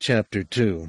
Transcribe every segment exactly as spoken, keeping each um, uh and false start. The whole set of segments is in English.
Chapter two.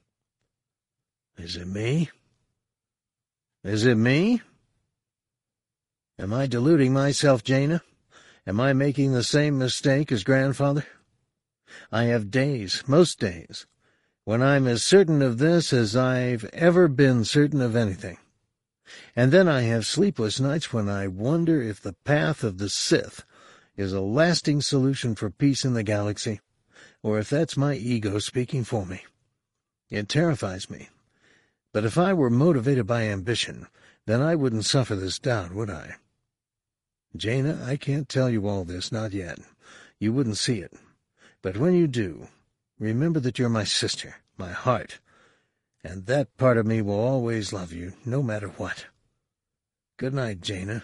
Is it me? Is it me? Am I deluding myself, Jaina? Am I making the same mistake as grandfather? I have days, most days, when I'm as certain of this as I've ever been certain of anything. And then I have sleepless nights when I wonder if the path of the Sith is a lasting solution for peace in the galaxy, or if that's my ego speaking for me. It terrifies me. But if I were motivated by ambition, then I wouldn't suffer this doubt, would I? Jaina, I can't tell you all this, not yet. You wouldn't see it. But when you do, remember that you're my sister, my heart, and that part of me will always love you, no matter what. Good night, Jaina.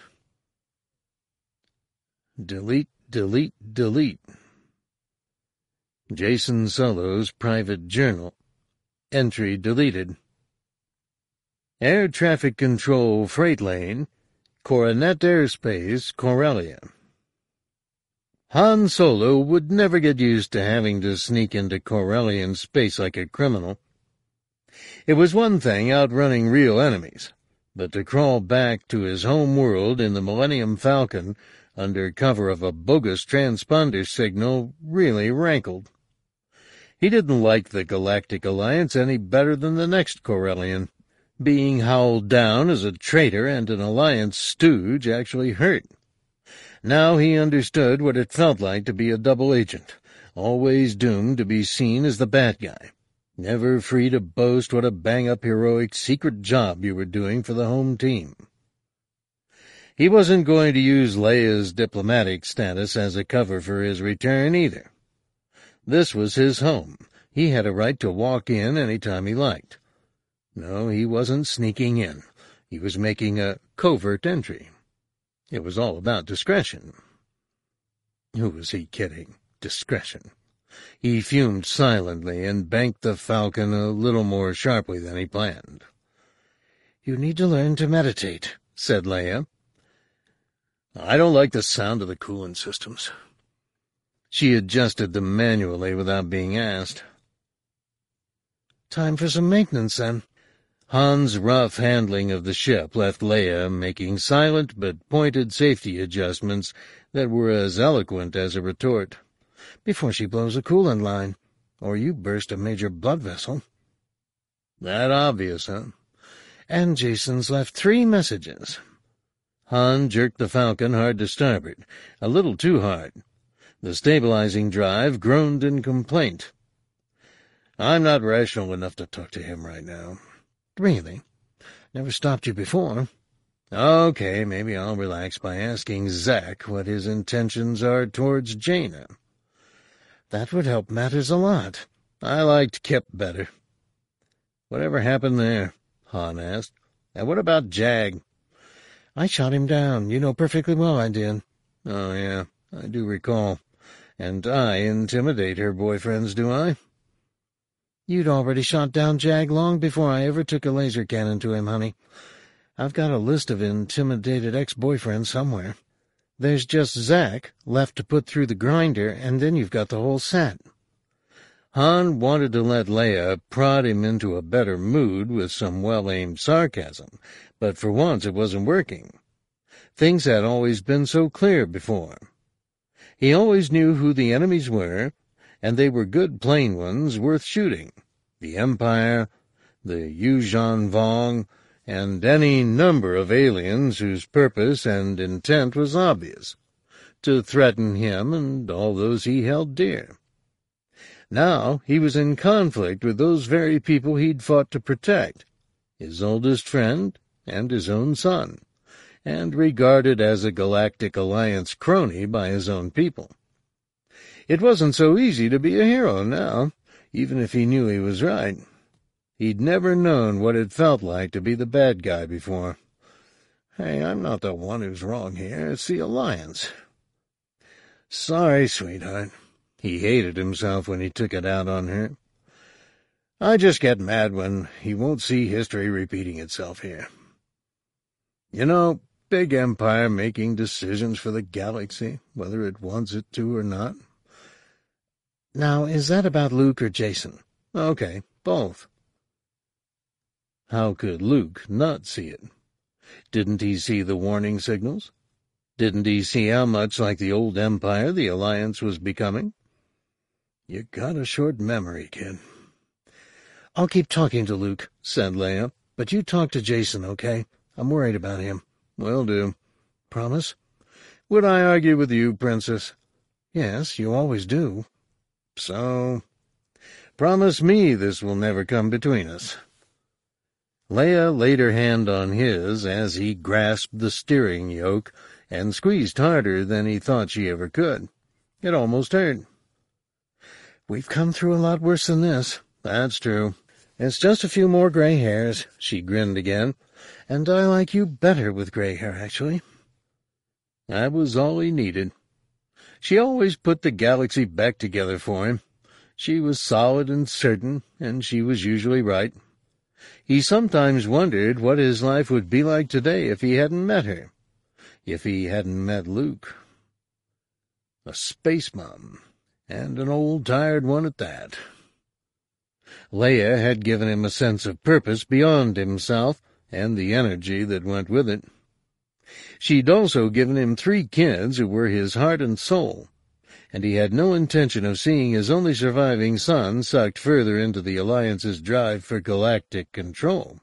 Delete, delete, delete. Jacen Solo's private journal. Entry deleted. Air Traffic Control Freight Lane, Coronet Airspace, Corellia. Han Solo would never get used to having to sneak into Corellian space like a criminal. It was one thing outrunning real enemies, but to crawl back to his home world in the Millennium Falcon under cover of a bogus transponder signal really rankled. He didn't like the Galactic Alliance any better than the next Corellian. Being howled down as a traitor and an Alliance stooge actually hurt. Now he understood what it felt like to be a double agent, always doomed to be seen as the bad guy, never free to boast what a bang-up heroic secret job you were doing for the home team. He wasn't going to use Leia's diplomatic status as a cover for his return either. This was his home. He had a right to walk in any time he liked. No, he wasn't sneaking in. He was making a covert entry. It was all about discretion. Who was he kidding? Discretion. He fumed silently and banked the Falcon a little more sharply than he planned. "You need to learn to meditate," said Leia. "I don't like the sound of the coolant systems." She adjusted them manually without being asked. "Time for some maintenance, then." Han's rough handling of the ship left Leia making silent but pointed safety adjustments that were as eloquent as a retort. "Before she blows a coolant line, or you burst a major blood vessel." "That obvious, huh?" "And Jacen's left three messages." Han jerked the Falcon hard to starboard, a little too hard. The stabilizing drive groaned in complaint. "I'm not rational enough to talk to him right now." "Really? Never stopped you before." "Okay, maybe I'll relax by asking Zack what his intentions are towards Jaina." "That would help matters a lot." "I liked Kip better." "Whatever happened there?" Han asked. "And what about Jag?" "I shot him down. You know perfectly well I did." "Oh, yeah, I do recall. And I intimidate her boyfriends, do I?" "You'd already shot down Jag long before I ever took a laser cannon to him, honey. I've got a list of intimidated ex-boyfriends somewhere. There's just Zack left to put through the grinder, and then you've got the whole set." Han wanted to let Leia prod him into a better mood with some well-aimed sarcasm, but for once it wasn't working. Things had always been so clear before. He always knew who the enemies were, and they were good plain ones worth shooting. The Empire, the Yuuzhan Vong, and any number of aliens whose purpose and intent was obvious, to threaten him and all those he held dear. Now he was in conflict with those very people he'd fought to protect, his oldest friend and his own son, and regarded as a Galactic Alliance crony by his own people. It wasn't so easy to be a hero now, even if he knew he was right. He'd never known what it felt like to be the bad guy before. "Hey, I'm not the one who's wrong here. It's the Alliance." "Sorry, sweetheart." He hated himself when he took it out on her. "I just get mad when he won't see history repeating itself here. You know, big empire making decisions for the galaxy, whether it wants it to or not." "Now, is that about Luke or Jacen?" Okay, both. How could Luke not see it? Didn't he see the warning signals? Didn't he see how much like the old Empire the Alliance was becoming? You got a short memory, kid. I'll keep talking to Luke, said Leia, but you talk to Jacen, okay? I'm worried about him. Will do. Promise? Would I argue with you, Princess? Yes, you always do. So, promise me this will never come between us. Leia laid her hand on his as he grasped the steering yoke and squeezed harder than he thought she ever could. It almost hurt. We've come through a lot worse than this. That's true. It's just a few more gray hairs, she grinned again, and I like you better with gray hair, actually. That was all he needed. She always put the galaxy back together for him. She was solid and certain, and she was usually right. He sometimes wondered what his life would be like today if he hadn't met her, if he hadn't met Luke. A space mom, and an old tired one at that. Leia had given him a sense of purpose beyond himself and the energy that went with it. She'd also given him three kids who were his heart and soul, and he had no intention of seeing his only surviving son sucked further into the Alliance's drive for galactic control.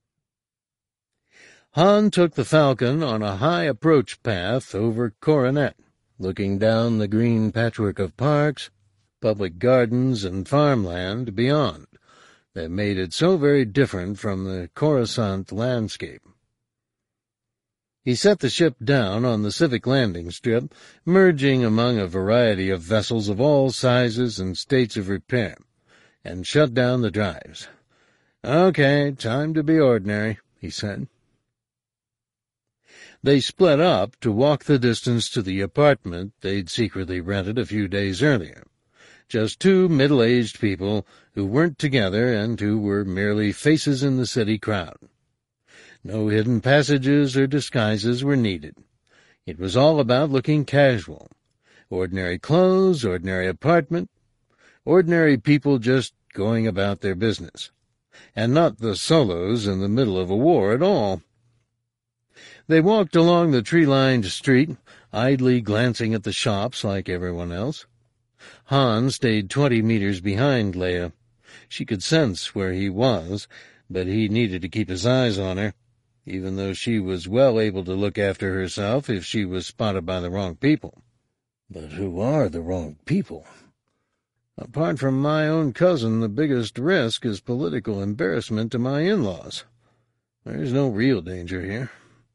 Han took the Falcon on a high approach path over Coronet, looking down the green patchwork of parks, public gardens, and farmland beyond that made it so very different from the Coruscant landscape. He set the ship down on the civic landing strip, merging among a variety of vessels of all sizes and states of repair, and shut down the drives. "Okay, time to be ordinary," he said. They split up to walk the distance to the apartment they'd secretly rented a few days earlier. Just two middle-aged people who weren't together and who were merely faces in the city crowd. No hidden passages or disguises were needed. It was all about looking casual. Ordinary clothes, ordinary apartment, ordinary people just going about their business. And not the Solos in the middle of a war at all. They walked along the tree-lined street, idly glancing at the shops like everyone else. Han stayed twenty meters behind Leia. She could sense where he was, but he needed to keep his eyes on her, even though she was well able to look after herself if she was spotted by the wrong people. But who are the wrong people? Apart from my own cousin, the biggest risk is political embarrassment to my in-laws. There's no real danger here.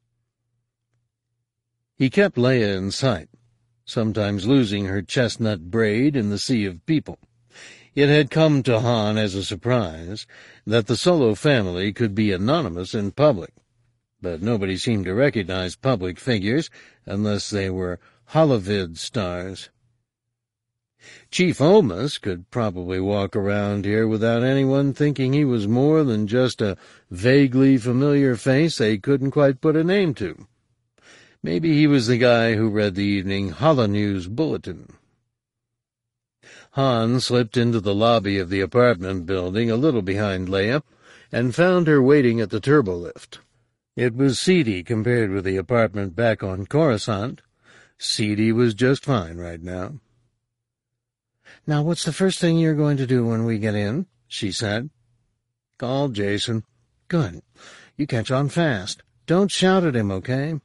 He kept Leia in sight, sometimes losing her chestnut braid in the sea of people. It had come to Han as a surprise that the Solo family could be anonymous in public, but nobody seemed to recognize public figures unless they were holovid stars. Chief Omas could probably walk around here without anyone thinking he was more than just a vaguely familiar face they couldn't quite put a name to. Maybe he was the guy who read the evening Holonews bulletin. Han slipped into the lobby of the apartment building a little behind Leia and found her waiting at the turbolift. It was seedy compared with the apartment back on Coruscant. Seedy was just fine right now. "Now what's the first thing you're going to do when we get in?" she said. "Call Jacen." "Good. You catch on fast. Don't shout at him, okay?"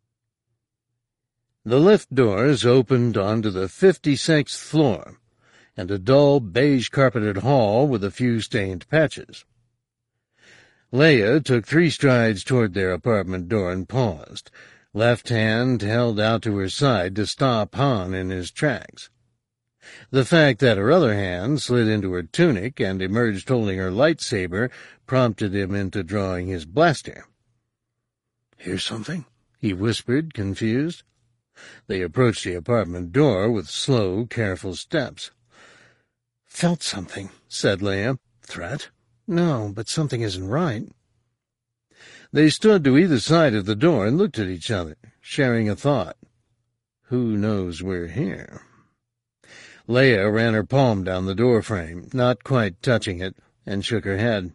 The lift doors opened onto the fifty-sixth floor, and a dull, beige-carpeted hall with a few stained patches. Leia took three strides toward their apartment door and paused, left hand held out to her side to stop Han in his tracks. The fact that her other hand slid into her tunic and emerged holding her lightsaber prompted him into drawing his blaster. "Hear something?" he whispered, confused. They approached the apartment door with slow, careful steps. "Felt something," said Leia. "Threat? No, but something isn't right." They stood to either side of the door and looked at each other, sharing a thought. Who knows we're here? Leia ran her palm down the doorframe, not quite touching it, and shook her head.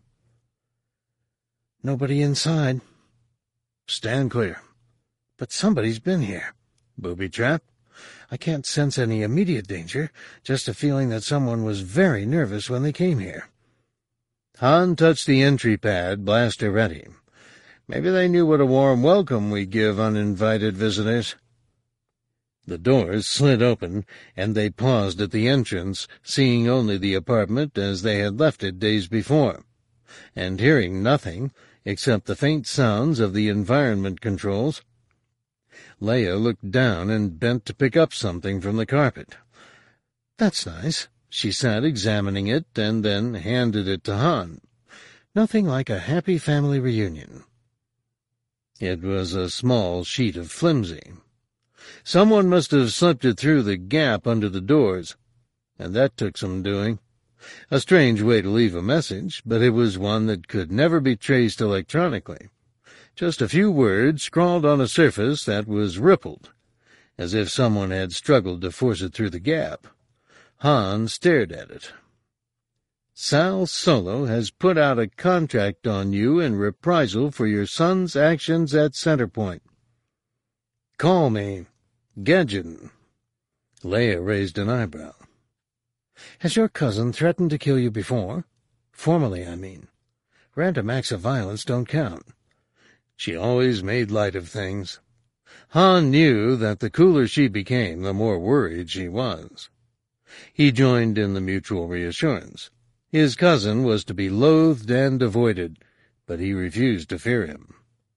"Nobody inside." "Stand clear." "But somebody's been here." "Booby trap?" "I can't sense any immediate danger, just a feeling that someone was very nervous when they came here." Han touched the entry pad, blaster ready. "Maybe they knew what a warm welcome we give uninvited visitors." The doors slid open, and they paused at the entrance, seeing only the apartment as they had left it days before, and hearing nothing except the faint sounds of the environment controls. Leia looked down and bent to pick up something from the carpet. "That's nice," she said, examining it, and then handed it to Han. "Nothing like a happy family reunion." It was a small sheet of flimsy. Someone must have slipped it through the gap under the doors, and that took some doing. A strange way to leave a message, but it was one that could never be traced electronically. Just a few words scrawled on a surface that was rippled, as if someone had struggled to force it through the gap. Han stared at it. "Sal Solo has put out a contract on you in reprisal for your son's actions at Centerpoint. Call me Gedgen." Leia raised an eyebrow. "Has your cousin threatened to kill you before? Formally, I mean. Random acts of violence don't count." She always made light of things. Han knew that the cooler she became, the more worried she was. He joined in the mutual reassurance. His cousin was to be loathed and avoided, but he refused to fear him.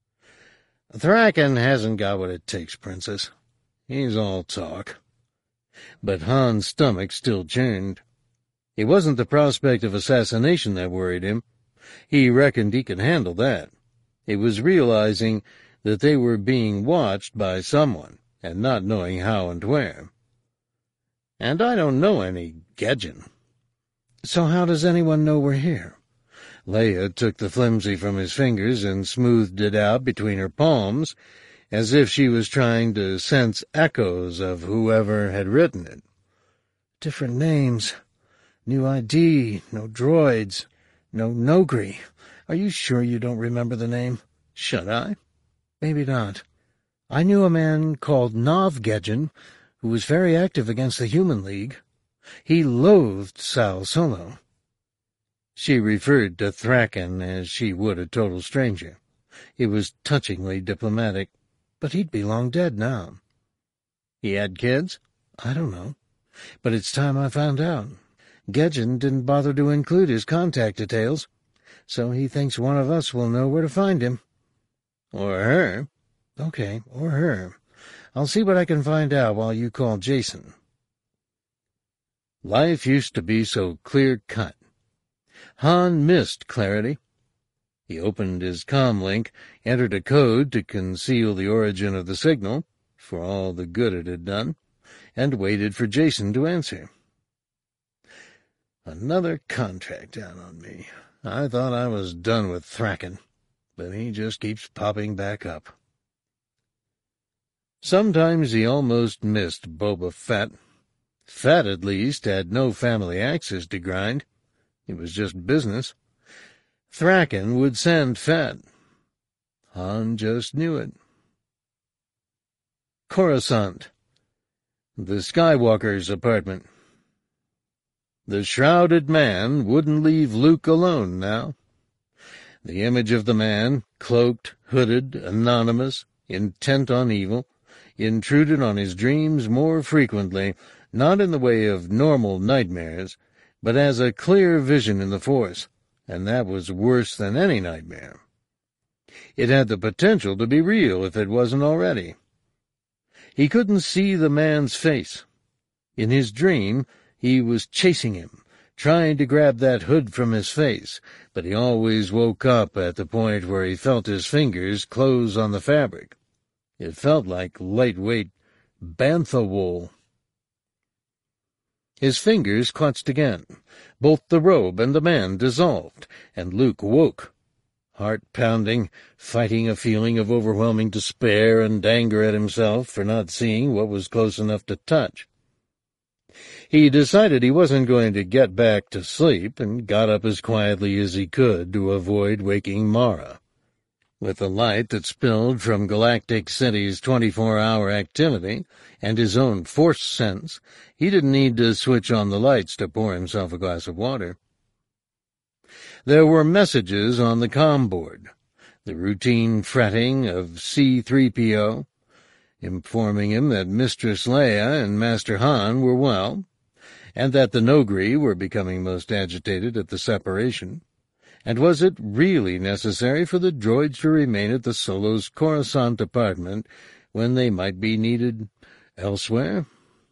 "Thraken hasn't got what it takes, Princess. He's all talk." But Han's stomach still churned. It wasn't the prospect of assassination that worried him. He reckoned he could handle that. It was realizing that they were being watched by someone, and not knowing how and where. "And I don't know any Gedgen." "So how does anyone know we're here?" Leia took the flimsy from his fingers and smoothed it out between her palms, as if she was trying to sense echoes of whoever had written it. "Different names. New I D, no droids, no Nogri. Are you sure you don't remember the name?" "Should I?" "Maybe not. I knew a man called Nov Gedgen, who was very active against the Human League. He loathed Sal Solo." She referred to Thraken as she would a total stranger. It was touchingly diplomatic, but he'd be long dead now. "He had kids?" "I don't know, but it's time I found out. Gedgen didn't bother to include his contact details, so he thinks one of us will know where to find him." "Or her." "Okay, or her. I'll see what I can find out while you call Jason." Life used to be so clear-cut. Han missed clarity. He opened his comlink, entered a code to conceal the origin of the signal, for all the good it had done, and waited for Jason to answer. "Another contract out on me. I thought I was done with Thraken, but he just keeps popping back up." Sometimes he almost missed Boba Fett. Fett, at least, had no family axes to grind. It was just business. Thraken would send Fett. Han just knew it. Coruscant. The Skywalker's apartment. The shrouded man wouldn't leave Luke alone now. The image of the man, cloaked, hooded, anonymous, intent on evil, intruded on his dreams more frequently, not in the way of normal nightmares, but as a clear vision in the Force, and that was worse than any nightmare. It had the potential to be real if it wasn't already. He couldn't see the man's face. In his dream, he was chasing him, trying to grab that hood from his face, but he always woke up at the point where he felt his fingers close on the fabric. It felt like lightweight bantha wool. His fingers clutched again. Both the robe and the man dissolved, and Luke woke, heart pounding, fighting a feeling of overwhelming despair and anger at himself for not seeing what was close enough to touch. He decided he wasn't going to get back to sleep and got up as quietly as he could to avoid waking Mara. With the light that spilled from Galactic City's twenty-four hour activity and his own force sense, he didn't need to switch on the lights to pour himself a glass of water. There were messages on the comm board, the routine fretting of C three P O, informing him that Mistress Leia and Master Han were well, and that the Noghri were becoming most agitated at the separation. And was it really necessary for the droids to remain at the Solos Coruscant apartment when they might be needed elsewhere?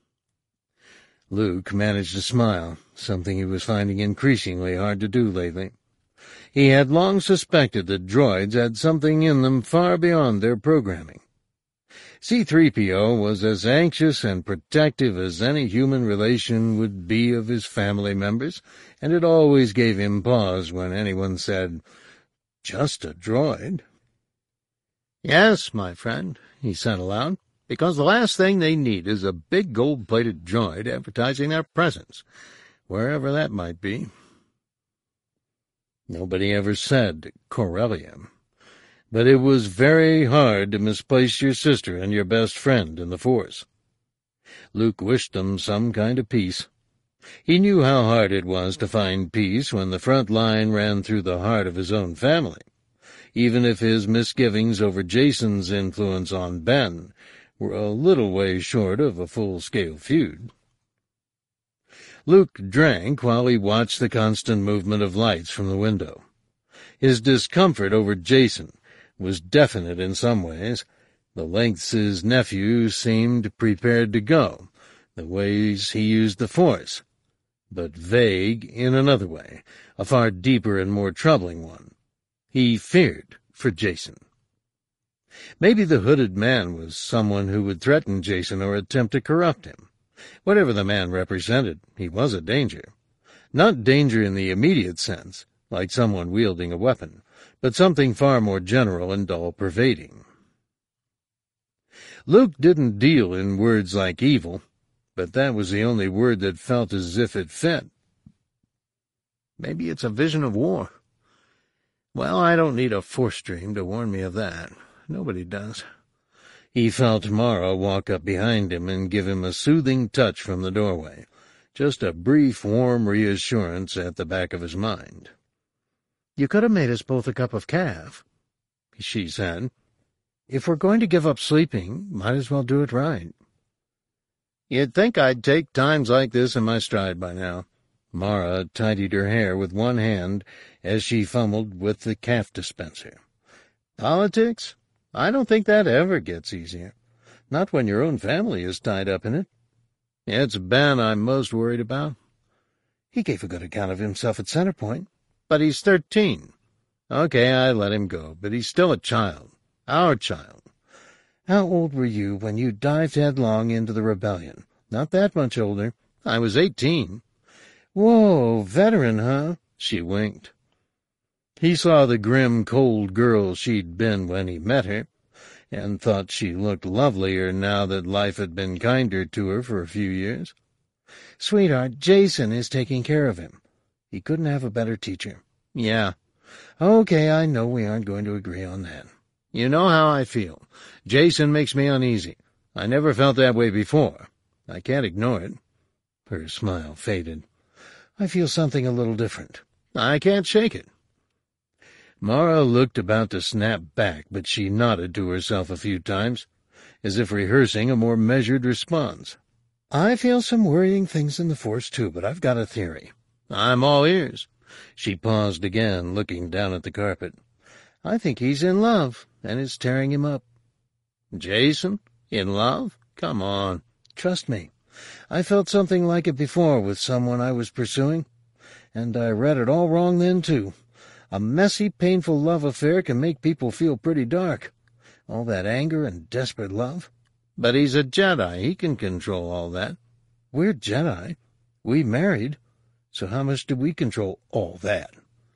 Luke managed to smile, something he was finding increasingly hard to do lately. He had long suspected that droids had something in them far beyond their programming. C three P O was as anxious and protective as any human relation would be of his family members, and it always gave him pause when anyone said, "Just a droid." "Yes, my friend," he said aloud, "because the last thing they need is a big gold-plated droid advertising their presence, wherever that might be." Nobody ever said Corellia. But it was very hard to misplace your sister and your best friend in the Force. Luke wished them some kind of peace. He knew how hard it was to find peace when the front line ran through the heart of his own family, even if his misgivings over Jacen's influence on Ben were a little way short of a full-scale feud. Luke drank while he watched the constant movement of lights from the window. His discomfort over Jacen was definite in some ways, the lengths his nephew seemed prepared to go, the ways he used the Force, but vague in another way, a far deeper and more troubling one. He feared for Jacen. Maybe the hooded man was someone who would threaten Jacen or attempt to corrupt him. Whatever the man represented, he was a danger. Not danger in the immediate sense, like someone wielding a weapon, but something far more general and all-pervading. Luke didn't deal in words like evil, but that was the only word that felt as if it fit. Maybe it's a vision of war. Well, I don't need a Force dream to warn me of that. Nobody does. He felt Mara walk up behind him and give him a soothing touch from the doorway, just a brief, warm reassurance at the back of his mind. "You could have made us both a cup of caf," she said. "If we're going to give up sleeping, might as well do it right." "You'd think I'd take times like this in my stride by now." Mara tidied her hair with one hand as she fumbled with the caf dispenser. "Politics? I don't think that ever gets easier. Not when your own family is tied up in it. It's Ben I'm most worried about. He gave a good account of himself at Centerpoint. But he's thirteen. Okay, I let him go, but he's still a child. Our child. How old were you when you dived headlong into the rebellion? Not that much older. I was eighteen. Whoa, veteran, huh? She winked. He saw the grim, cold girl she'd been when he met her, and thought she looked lovelier now that life had been kinder to her for a few years. "Sweetheart, Jacen is taking care of him. He couldn't have a better teacher." "Yeah. Okay, I know we aren't going to agree on that. You know how I feel. Jacen makes me uneasy. I never felt that way before. I can't ignore it." Her smile faded. "I feel something a little different. I can't shake it." Mara looked about to snap back, but she nodded to herself a few times, as if rehearsing a more measured response. "I feel some worrying things in the Force, too, but I've got a theory." "I'm all ears." She paused again, looking down at the carpet. "I think he's in love, and it's tearing him up." "Jacen? In love? Come on." "Trust me. I felt something like it before with someone I was pursuing, and I read it all wrong then, too. A messy, painful love affair can make people feel pretty dark. All that anger and desperate love." "But he's a Jedi. He can control all that." "We're Jedi. We married. So how much do we control all that?"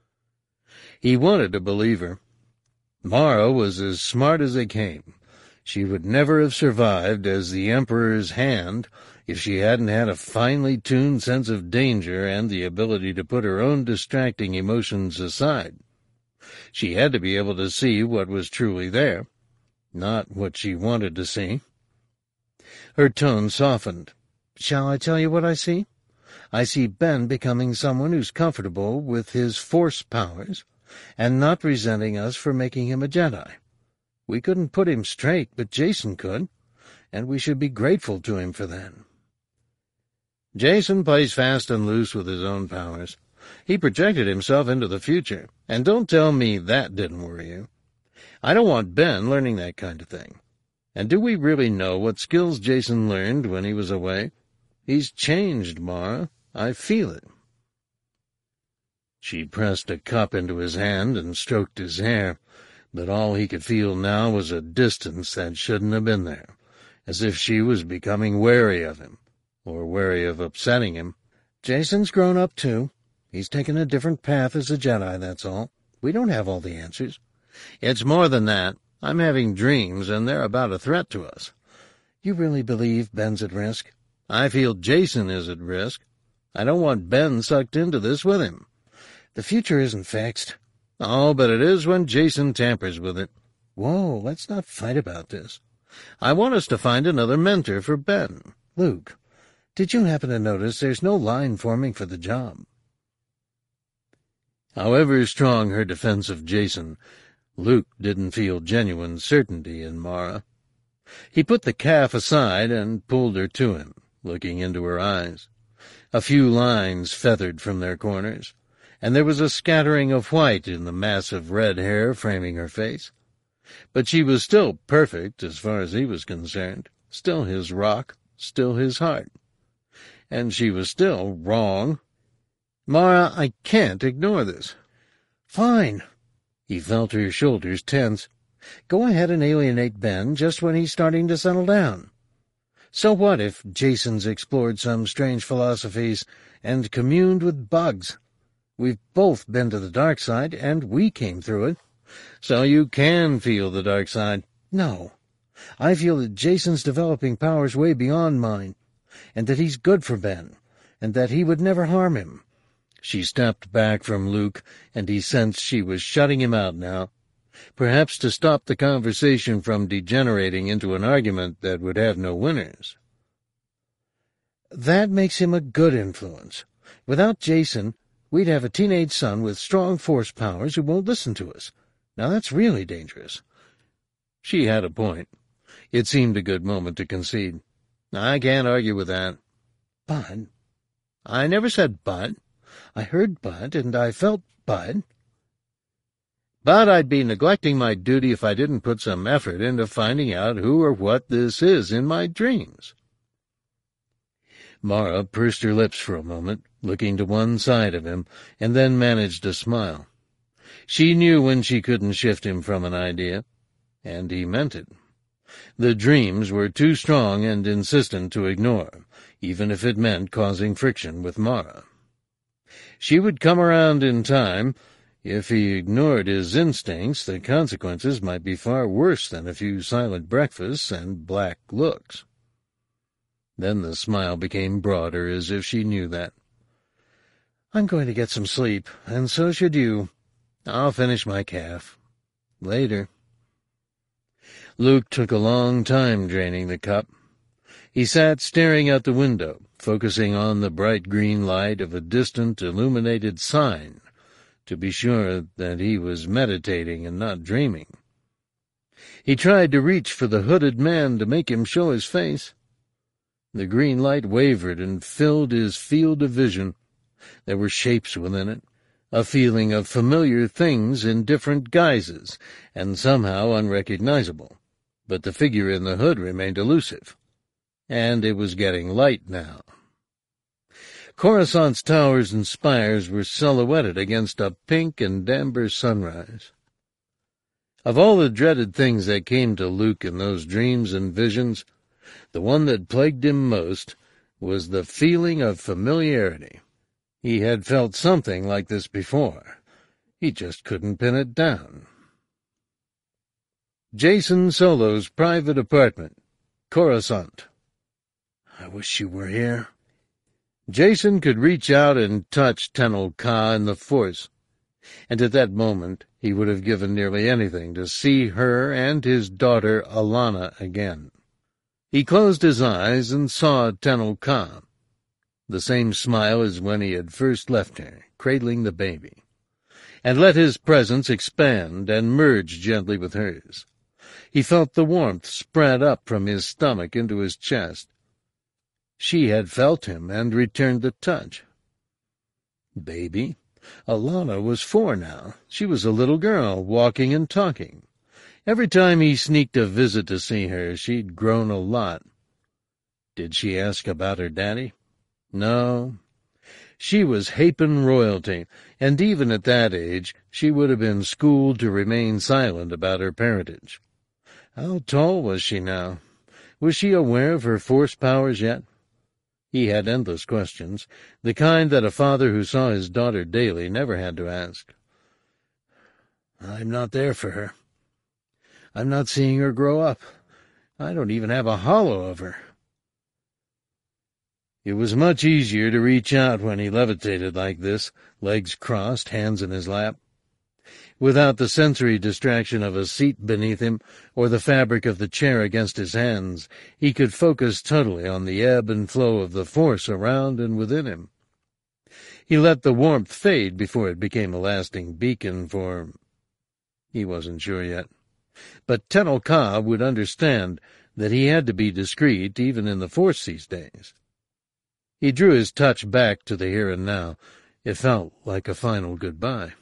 He wanted to believe her. Mara was as smart as they came. She would never have survived as the Emperor's hand if she hadn't had a finely tuned sense of danger and the ability to put her own distracting emotions aside. She had to be able to see what was truly there, not what she wanted to see. Her tone softened. "Shall I tell you what I see? I see Ben becoming someone who's comfortable with his force powers and not resenting us for making him a Jedi. We couldn't put him straight, but Jacen could, and we should be grateful to him for that." Jacen plays fast and loose with his own powers. He projected himself into the future, and don't tell me that didn't worry you. I don't want Ben learning that kind of thing. And do we really know what skills Jacen learned when he was away? He's changed, Mara. I feel it. She pressed a cup into his hand and stroked his hair, but all he could feel now was a distance that shouldn't have been there, as if she was becoming wary of him, or wary of upsetting him. "Jacen's grown up, too. He's taken a different path as a Jedi, that's all. We don't have all the answers. It's more than that. I'm having dreams, and they're about a threat to us." "You really believe Ben's at risk?" "I feel Jacen is at risk. I don't want Ben sucked into this with him." "The future isn't fixed." "Oh, but it is when Jacen tampers with it." "Whoa, let's not fight about this. I want us to find another mentor for Ben." "Luke, did you happen to notice there's no line forming for the job?" However strong her defense of Jacen, Luke didn't feel genuine certainty in Mara. He put the calf aside and pulled her to him, looking into her eyes. A few lines feathered from their corners, and there was a scattering of white in the mass of red hair framing her face. But she was still perfect as far as he was concerned, still his rock, still his heart. And she was still wrong. "Mara, I can't ignore this." "Fine." He felt her shoulders tense. "Go ahead and alienate Ben just when he's starting to settle down. So what if Jacen's explored some strange philosophies and communed with bugs? We've both been to the dark side, and we came through it." "So you can feel the dark side." "No. I feel that Jacen's developing powers way beyond mine, and that he's good for Ben, and that he would never harm him." She stepped back from Luke, and he sensed she was shutting him out now, perhaps to stop the conversation from degenerating into an argument that would have no winners. "That makes him a good influence. Without Jacen, we'd have a teenage son with strong force powers who won't listen to us. Now that's really dangerous." She had a point. It seemed a good moment to concede. "I can't argue with that." "But—" "I never said but. I heard but, and I felt but." "But I'd be neglecting my duty if I didn't put some effort into finding out who or what this is in my dreams." Mara pursed her lips for a moment, looking to one side of him, and then managed a smile. She knew when she couldn't shift him from an idea, and he meant it. The dreams were too strong and insistent to ignore, even if it meant causing friction with Mara. She would come around in time. If he ignored his instincts, the consequences might be far worse than a few silent breakfasts and black looks. Then the smile became broader, as if she knew that. "I'm going to get some sleep, and so should you. I'll finish my calf. Later." Luke took a long time draining the cup. He sat staring out the window, focusing on the bright green light of a distant illuminated sign, to be sure that he was meditating and not dreaming. He tried to reach for the hooded man to make him show his face. The green light wavered and filled his field of vision. There were shapes within it, a feeling of familiar things in different guises, and somehow unrecognizable. But the figure in the hood remained elusive. And it was getting light now. Coruscant's towers and spires were silhouetted against a pink and amber sunrise. Of all the dreaded things that came to Luke in those dreams and visions, the one that plagued him most was the feeling of familiarity. He had felt something like this before. He just couldn't pin it down. Jacen Solo's private apartment, Coruscant. I wish you were here. Jason could reach out and touch Tenel Ka in the Force, and at that moment he would have given nearly anything to see her and his daughter Allana again. He closed his eyes and saw Tenel Ka, the same smile as when he had first left her, cradling the baby, and let his presence expand and merge gently with hers. He felt the warmth spread up from his stomach into his chest. She had felt him and returned the touch. Baby? Allana was four now. She was a little girl, walking and talking. Every time he sneaked a visit to see her, she'd grown a lot. Did she ask about her daddy? No. She was Hapan royalty, and even at that age she would have been schooled to remain silent about her parentage. How tall was she now? Was she aware of her Force powers yet? He had endless questions, the kind that a father who saw his daughter daily never had to ask. I'm not there for her. I'm not seeing her grow up. I don't even have a hollow of her. It was much easier to reach out when he levitated like this, legs crossed, hands in his lap. Without the sensory distraction of a seat beneath him or the fabric of the chair against his hands, he could focus totally on the ebb and flow of the Force around and within him. He let the warmth fade before it became a lasting beacon for... He wasn't sure yet. But Tenel Ka would understand that he had to be discreet even in the Force these days. He drew his touch back to the here and now. It felt like a final goodbye.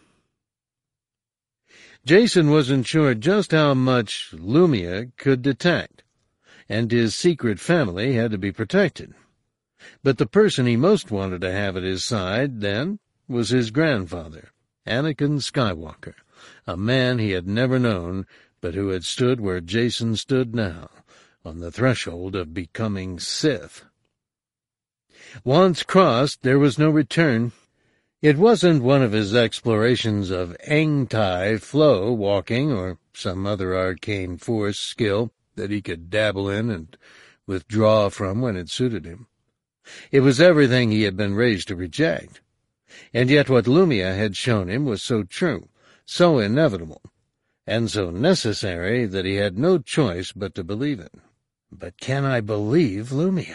Jason wasn't sure just how much Lumiya could detect, and his secret family had to be protected. But the person he most wanted to have at his side, then, was his grandfather, Anakin Skywalker, a man he had never known, but who had stood where Jason stood now, on the threshold of becoming Sith. Once crossed, there was no return. It wasn't one of his explorations of Engtai flow walking or some other arcane force skill that he could dabble in and withdraw from when it suited him. It was everything he had been raised to reject. And yet what Lumiya had shown him was so true, so inevitable, and so necessary that he had no choice but to believe it. But can I believe Lumiya?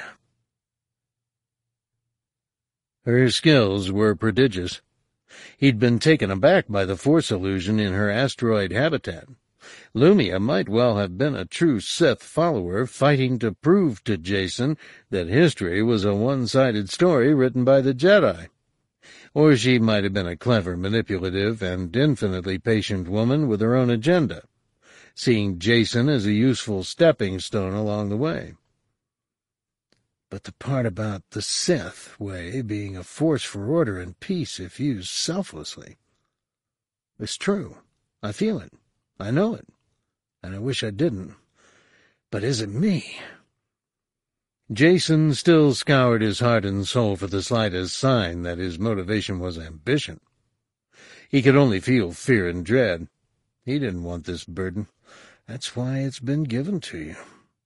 Her skills were prodigious. He'd been taken aback by the Force illusion in her asteroid habitat. Lumiya might well have been a true Sith follower fighting to prove to Jason that history was a one-sided story written by the Jedi. Or she might have been a clever, manipulative, and infinitely patient woman with her own agenda, seeing Jason as a useful stepping stone along the way. But the part about the Sith way being a force for order and peace if used selflessly is true. I feel it. I know it. And I wish I didn't. But is it me? Jason still scoured his heart and soul for the slightest sign that his motivation was ambition. He could only feel fear and dread. He didn't want this burden. That's why it's been given to you.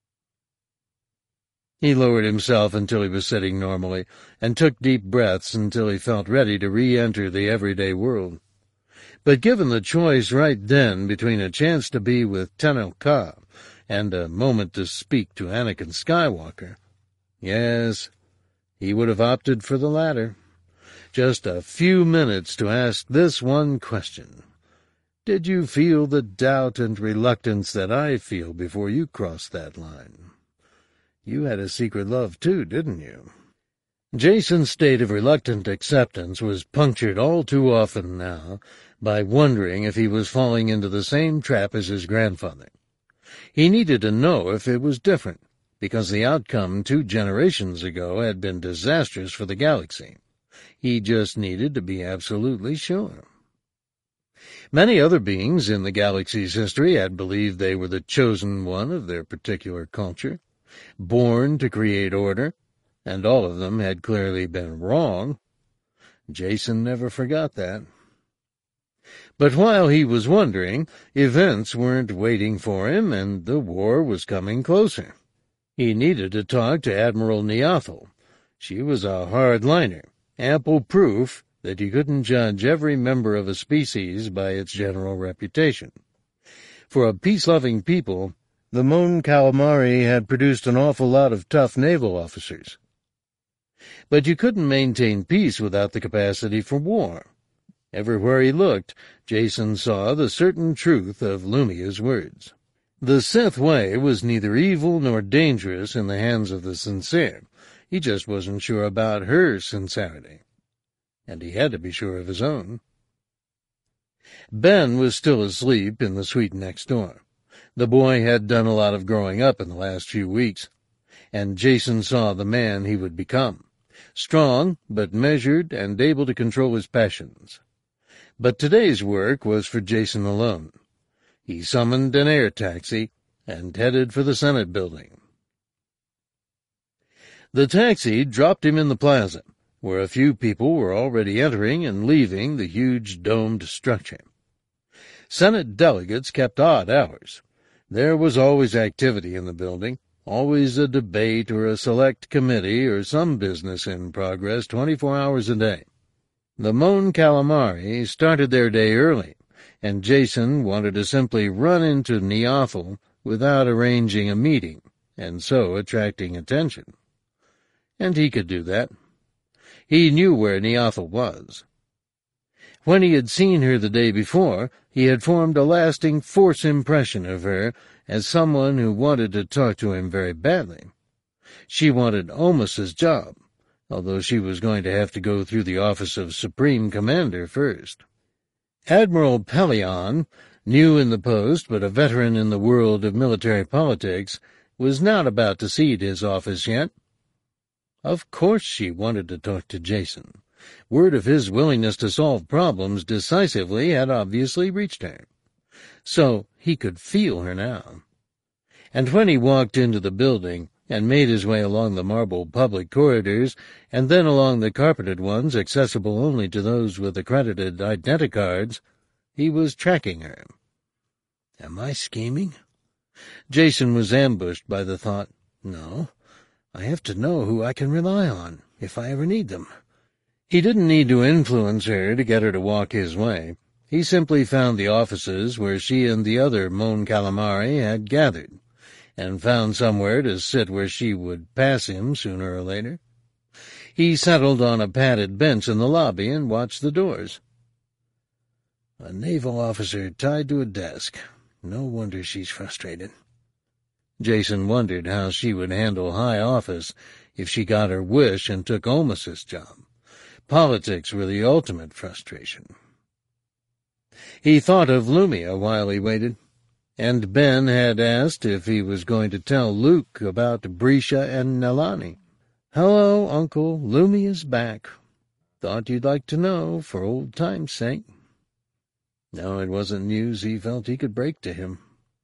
He lowered himself until he was sitting normally, and took deep breaths until he felt ready to re-enter the everyday world. But given the choice right then between a chance to be with Tenel Ka and a moment to speak to Anakin Skywalker, yes, he would have opted for the latter. Just a few minutes to ask this one question. Did you feel the doubt and reluctance that I feel before you crossed that line? You had a secret love, too, didn't you? Jason's state of reluctant acceptance was punctured all too often now by wondering if he was falling into the same trap as his grandfather. He needed to know if it was different, because the outcome two generations ago had been disastrous for the galaxy. He just needed to be absolutely sure. Many other beings in the galaxy's history had believed they were the chosen one of their particular culture, born to create order, and all of them had clearly been wrong. Jason never forgot that. But while he was wondering, events weren't waiting for him, and the war was coming closer. He needed to talk to Admiral Niathal. She was a hard-liner, ample proof that you couldn't judge every member of a species by its general reputation. For a peace-loving people, the Mon Calamari had produced an awful lot of tough naval officers. But you couldn't maintain peace without the capacity for war. Everywhere he looked, Jacen saw the certain truth of Lumiya's words. The Sith way was neither evil nor dangerous in the hands of the sincere. He just wasn't sure about her sincerity. And he had to be sure of his own. Ben was still asleep in the suite next door. The boy had done a lot of growing up in the last few weeks, and Jacen saw the man he would become, strong but measured and able to control his passions. But today's work was for Jacen alone. He summoned an air taxi and headed for the Senate building. The taxi dropped him in the plaza, where a few people were already entering and leaving the huge domed structure. Senate delegates kept odd hours. There was always activity in the building, always a debate or a select committee or some business in progress twenty-four hours a day. The Mon Calamari started their day early, and Jacen wanted to simply run into Niathal without arranging a meeting, and so attracting attention. And he could do that. He knew where Niathal was. When he had seen her the day before, he had formed a lasting force impression of her as someone who wanted to talk to him very badly. She wanted Omus's job, although she was going to have to go through the office of Supreme Commander first. Admiral Pellaeon, new in the post but a veteran in the world of military politics, was not about to cede his office yet. Of course she wanted to talk to Jacen. Word of his willingness to solve problems decisively had obviously reached her. So he could feel her now. And when he walked into the building and made his way along the marble public corridors and then along the carpeted ones accessible only to those with accredited identicards, he was tracking her. Am I scheming? Jacen was ambushed by the thought, no, I have to know who I can rely on, if I ever need them. He didn't need to influence her to get her to walk his way. He simply found the offices where she and the other Mon Calamari had gathered, and found somewhere to sit where she would pass him sooner or later. He settled on a padded bench in the lobby and watched the doors. A naval officer tied to a desk. No wonder she's frustrated. Jacen wondered how she would handle high office if she got her wish and took Omus's job. Politics were the ultimate frustration. He thought of Lumiya while he waited, and Ben had asked if he was going to tell Luke about Brisha and Nalani. Hello, Uncle, Lumiya's back. Thought you'd like to know, for old time's sake. No, it wasn't news he felt he could break to him.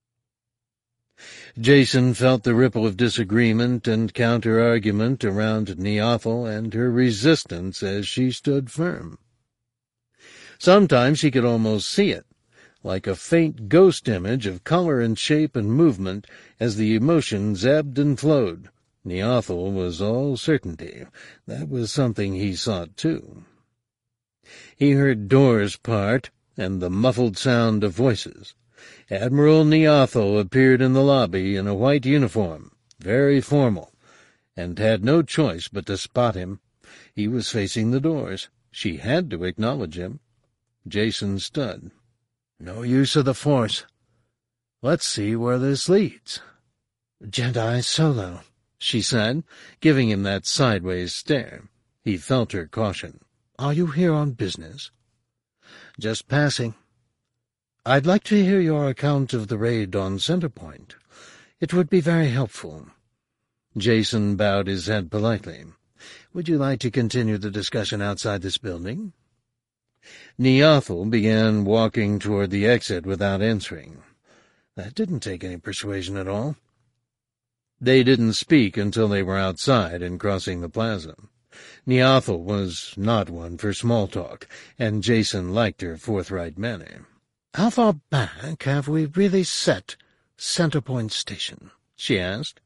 Jacen felt the ripple of disagreement and counter-argument around Niathal and her resistance as she stood firm. Sometimes he could almost see it, like a faint ghost image of color and shape and movement as the emotions ebbed and flowed. Niathal was all certainty. That was something he sought, too. He heard doors part and the muffled sound of voices. Admiral Niathal appeared in the lobby in a white uniform, very formal, and had no choice but to spot him. He was facing the doors. She had to acknowledge him. Jacen stood. No use of the Force. Let's see where this leads. Jedi Solo, she said, giving him that sideways stare. He felt her caution. Are you here on business? Just passing. I'd like to hear your account of the raid on Centerpoint. It would be very helpful. Jacen bowed his head politely. Would you like to continue the discussion outside this building? Niathal began walking toward the exit without answering. That didn't take any persuasion at all. They didn't speak until they were outside and crossing the plaza. Niathal was not one for small talk, and Jacen liked her forthright manner. How far back have we really set Centerpoint Station? She asked.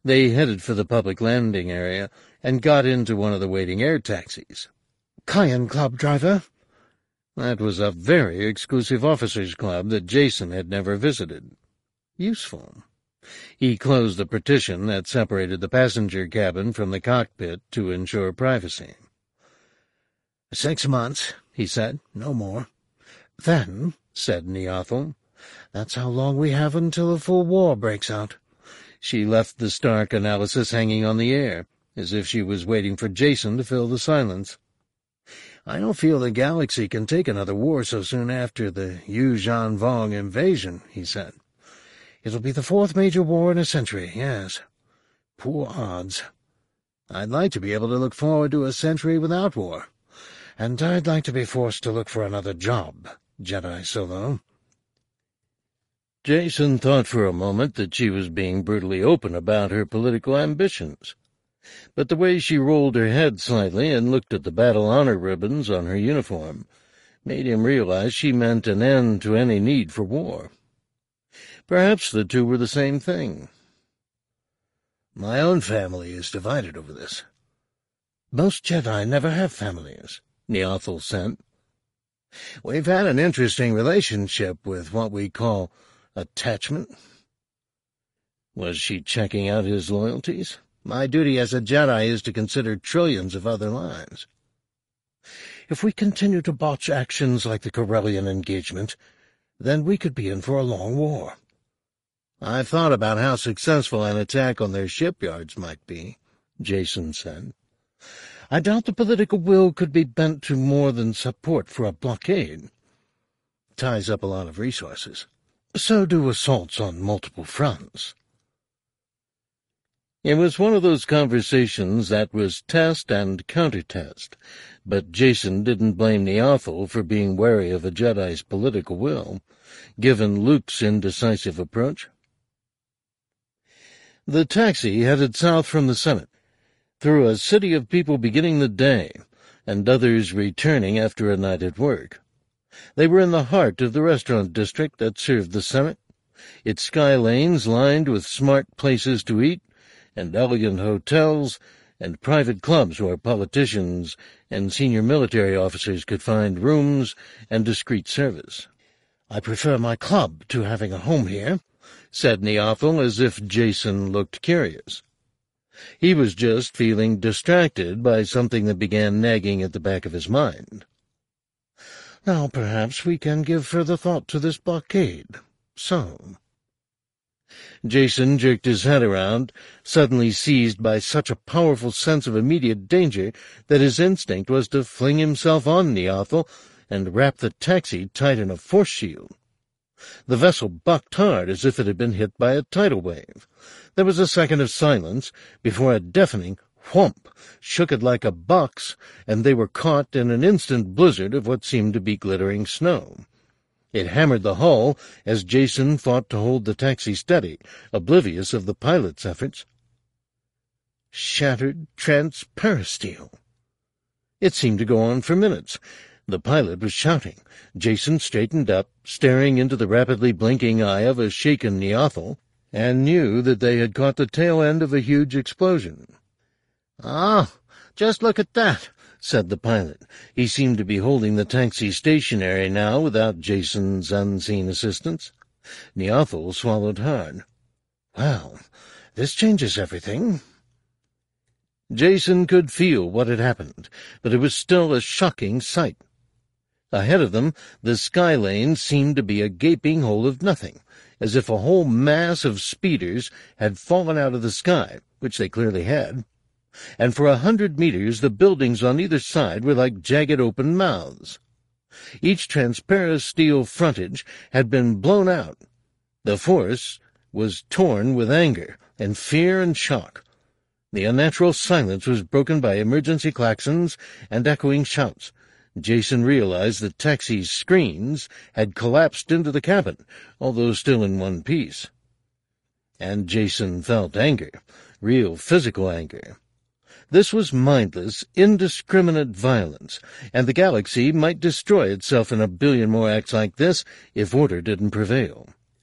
They headed for the public landing area and got into one of the waiting air taxis. Cayenne Club driver? That was a very exclusive officers' club that Jason had never visited. Useful. He closed the partition that separated the passenger cabin from the cockpit to ensure privacy. Six months, he said, no more. Then, said Niathal, that's how long we have until a full war breaks out. She left the Stark analysis hanging on the air, as if she was waiting for Jason to fill the silence. I don't feel the galaxy can take another war so soon after the Yuuzhan Vong invasion, he said. It'll be the fourth major war in a century, yes. Poor odds. I'd like to be able to look forward to a century without war. And I'd like to be forced to look for another job, Jedi Solo. Jason thought for a moment that she was being brutally open about her political ambitions. But the way she rolled her head slightly and looked at the battle honor ribbons on her uniform made him realize she meant an end to any need for war. Perhaps the two were the same thing. My own family is divided over this. Most Jedi never have families, Niathal said. We've had an interesting relationship with what we call attachment. Was she checking out his loyalties? My duty as a Jedi is to consider trillions of other lives. If we continue to botch actions like the Corellian engagement, then we could be in for a long war. I've thought about how successful an attack on their shipyards might be, Jason said. I doubt the political will could be bent to more than support for a blockade. It ties up a lot of resources. So do assaults on multiple fronts. It was one of those conversations that was test and counter-test, but Jason didn't blame Niathal for being wary of a Jedi's political will, given Luke's indecisive approach. The taxi headed south from the Senate, through a city of people beginning the day, and others returning after a night at work. They were in the heart of the restaurant district that served the Senate, its sky lanes lined with smart places to eat, and elegant hotels, and private clubs where politicians and senior military officers could find rooms and discreet service. I prefer my club to having a home here, said Niathal, as if Jason looked curious. He was just feeling distracted by something that began nagging at the back of his mind. Now perhaps we can give further thought to this blockade. So... Jason jerked his head around, suddenly seized by such a powerful sense of immediate danger that his instinct was to fling himself on Niathal and wrap the taxi tight in a force shield. The vessel bucked hard as if it had been hit by a tidal wave. There was a second of silence before a deafening whomp shook it like a box, and they were caught in an instant blizzard of what seemed to be glittering snow. It hammered the hull as Jason fought to hold the taxi steady, oblivious of the pilot's efforts. Shattered transperisteel. It seemed to go on for minutes. The pilot was shouting. Jason straightened up, staring into the rapidly blinking eye of a shaken Niathal, and knew that they had caught the tail end of a huge explosion. "Ah, just look at that," said the pilot. He seemed to be holding the taxi stationary now without Jason's unseen assistance. Niathal swallowed hard. "Well, this changes everything." Jason could feel what had happened, but it was still a shocking sight. Ahead of them, the sky lane seemed to be a gaping hole of nothing, as if a whole mass of speeders had fallen out of the sky, which they clearly had. And for a hundred meters the buildings on either side were like jagged open mouths. Each transparisteel frontage had been blown out. The force was torn with anger and fear and shock. The unnatural silence was broken by emergency klaxons and echoing shouts. Jason realized the taxi's screens had collapsed into the cabin, although still in one piece. And Jason felt anger, real physical anger. This was mindless, indiscriminate violence, and the galaxy might destroy itself in a billion more acts like this if order didn't prevail.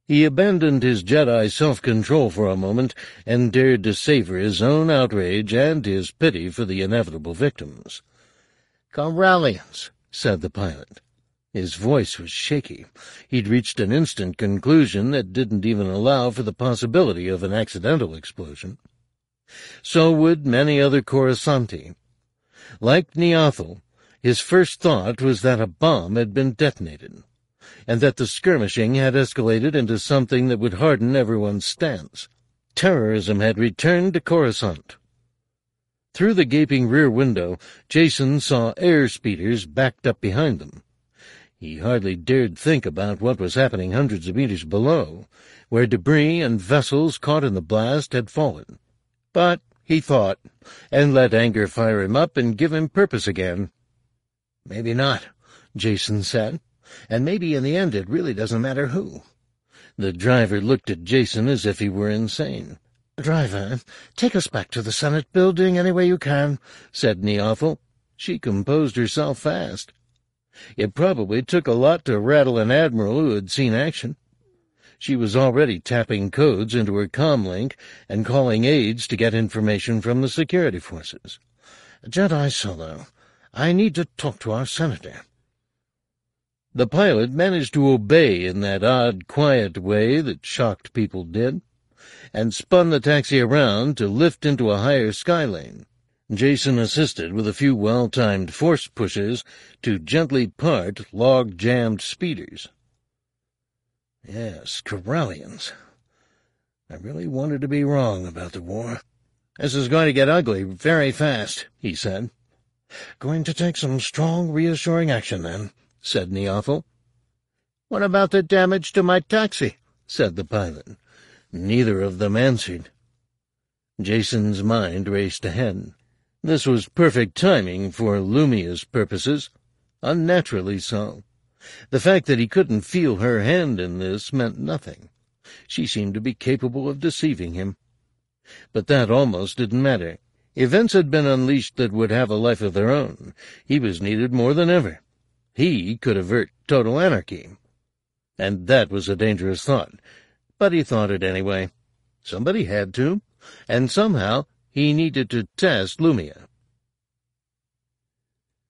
He abandoned his Jedi self-control for a moment and dared to savor his own outrage and his pity for the inevitable victims. "Corellians," said the pilot. His voice was shaky. He'd reached an instant conclusion that didn't even allow for the possibility of an accidental explosion. So would many other Coruscanti. Like Niathal, his first thought was that a bomb had been detonated, and that the skirmishing had escalated into something that would harden everyone's stance. Terrorism had returned to Coruscant. Through the gaping rear window, Jacen saw air speeders backed up behind them. He hardly dared think about what was happening hundreds of meters below, where debris and vessels caught in the blast had fallen. But he thought, and let anger fire him up and give him purpose again. "Maybe not," Jacen said. "And maybe in the end it really doesn't matter who." The driver looked at Jacen as if he were insane. "Driver, take us back to the Senate building any way you can," said Niathal. She composed herself fast. It probably took a lot to rattle an admiral who had seen action. She was already tapping codes into her comlink and calling aides to get information from the security forces. "Jedi Solo, I need to talk to our senator." The pilot managed to obey in that odd, quiet way that shocked people did, and spun the taxi around to lift into a higher sky lane. Jacen assisted with a few well-timed force pushes to gently part log-jammed speeders. Yes, Corellians. I really wanted to be wrong about the war. "This is going to get ugly very fast," he said. "Going to take some strong, reassuring action, then," said Niathal. "What about the damage to my taxi?" said the pilot. Neither of them answered. Jacen's mind raced ahead. This was perfect timing for Lumiya's purposes, unnaturally so. The fact that he couldn't feel her hand in this meant nothing. She seemed to be capable of deceiving him. But that almost didn't matter. Events had been unleashed that would have a life of their own. He was needed more than ever. He could avert total anarchy. And that was a dangerous thought. But he thought it anyway. Somebody had to, and somehow he needed to test Lumiya.